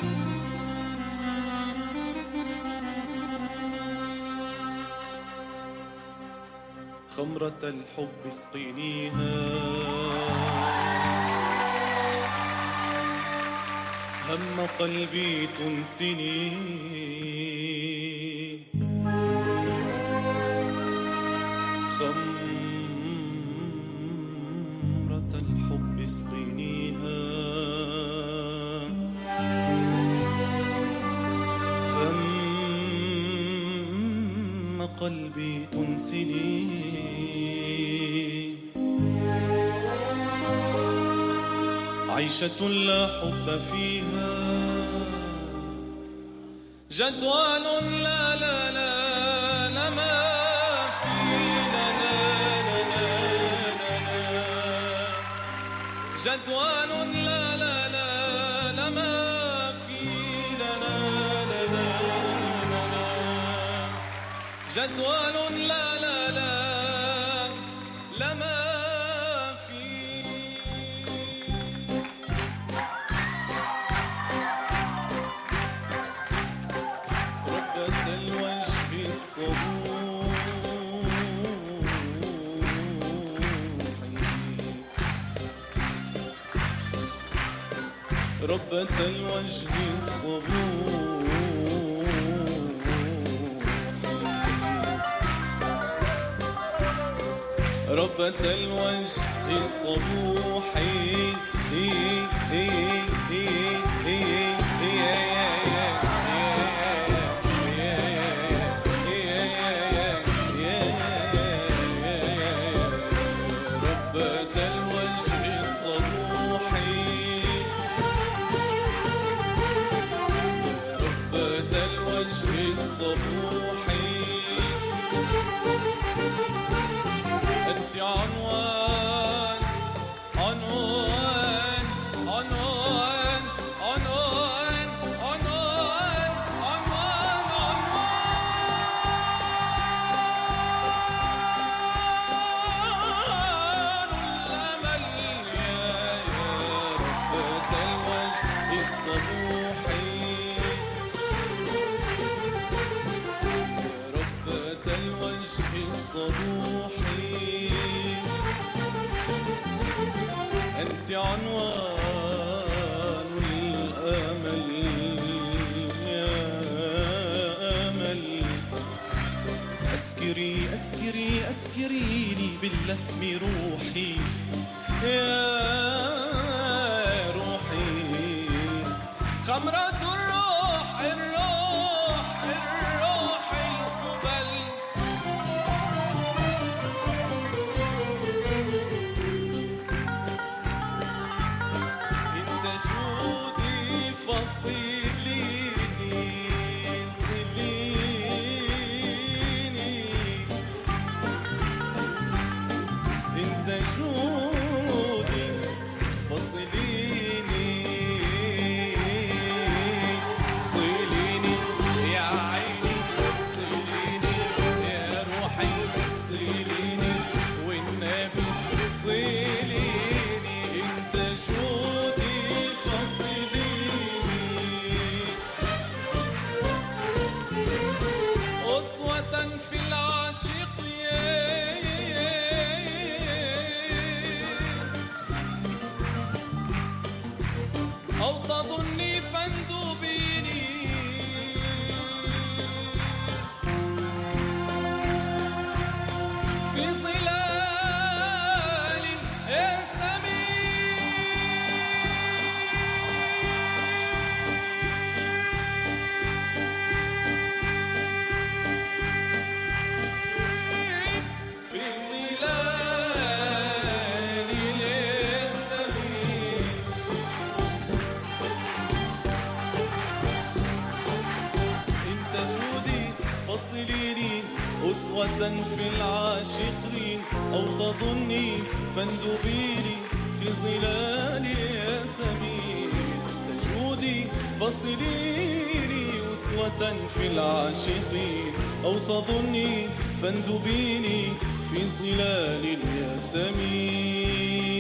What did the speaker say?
خمرة الحب اسقينيها، هم قلبي تنسني، خمرة الحب اسقينيها، هم قلبي تنسني، عيشة لا حب فيها، جدوال لا لا لا لا ما فينا لا لا لا لا، جدوال لا لا لا لا ما فينا لا لا لا لا، جدوال لا لا لا لا ما ربة الوجه الصبوح، ربة الوجه الصبوح، أنت عنوان عنوان عنوان عنوان عنوان عنوان عنوان الأمل، يا ربة الوجه الصبوح، الصبوحي، أنت عنوان الأمل، يا أمل، أسكري أسكري أسكريني باللثم روحي، يا روحي، خمرة الروح الروح الروح القبل، جودي فصيليني صليني، انت جودي فصيليني صليني، يا عيني صليني، يا روحي صليني، والنبي صليني، انت جودي أسوة في العاشقين، أو تظني فاندوبيني، في ظلال أسوة في العاشقين، أو تظني فاندبيني، في ظلال ياسمين، تجودي فصليني، أسوة في العاشقين، أو تظني فاندبيني، في ظلال الياسمين.